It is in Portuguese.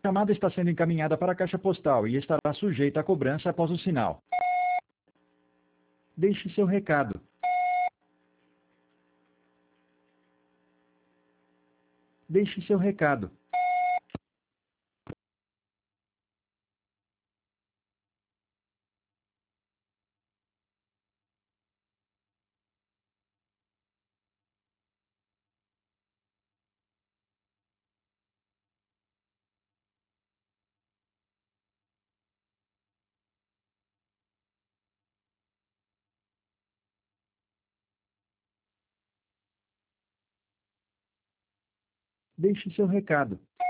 A chamada está sendo encaminhada para a caixa postal e estará sujeita a cobrança após o sinal. Deixe seu recado. Deixe seu recado. Deixe seu recado.